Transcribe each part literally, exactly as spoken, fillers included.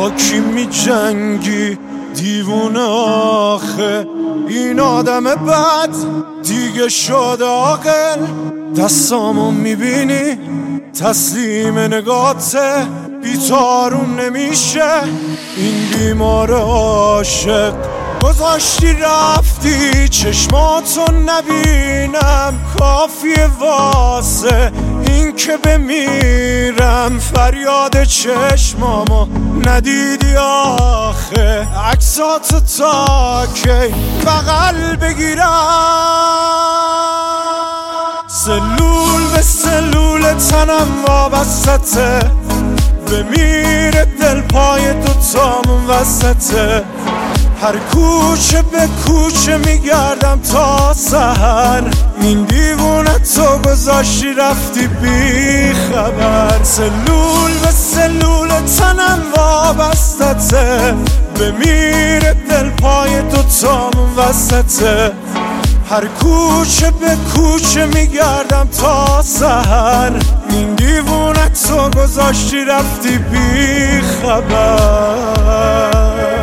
با کی می جنگی دیوونه آخه؟ این آدم بد دیگه شده عاقل. دستامو میبینی تسلیم نگاته، بیتارون نمیشه این بیمار عاشق. گذاشتی رفتی چشماتو نبینم، کافیه واسه این که بمیرم. فریاد چشمامو ندیدی آخه؟ عکساتو تا کی بغل بگیرم؟ سلول به سلول تنم وابستته، بمیره دل پای دوتامون وسطه. هر کوچه به کوچه میگردم تا سحر، این دیوونه تو گذاشتی رفتی بی خبر. سلول به سلول تنم وابستته، بمیره دل پای دوتامون وسطه. هر کوچه به کوچه میگردم تا سحر، این دیوونه تو گذاشتی رفتی بی خبر.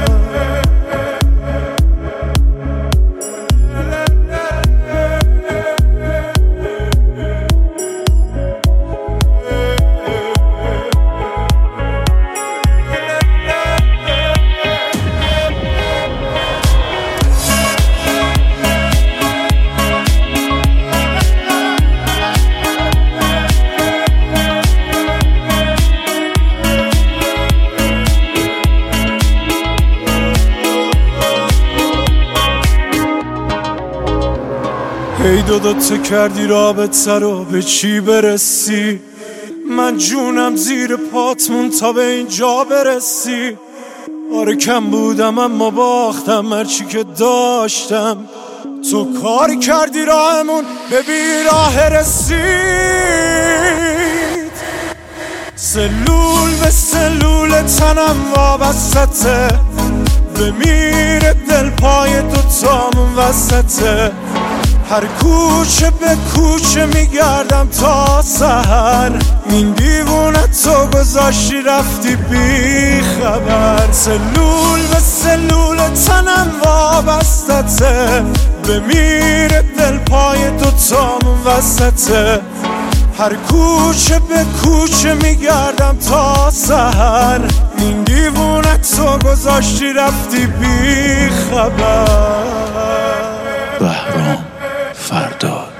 ای دو دوتا کردی رابطه رو به چی برسی؟ من جونم زیر پاتمون تا به اینجا برسی. آره کم بودم اما باختم هرچی که داشتم. تو کاری کردی راهمون به بیراه رسید. سلول به سلول تنم وابستته، بمیره دل پای دوتامون وسطه. هر کوچه به کوچه میگردم تا سحر، این دیوونه تو گذاشتی رفتی بی خبر. سلول به سلول تنم وابستته، بمیره دل پای دوتامون وسطه. هر کوچه به کوچه میگردم تا سحر، این دیوونه تو گذاشتی رفتی بی خبر. بهرام فردا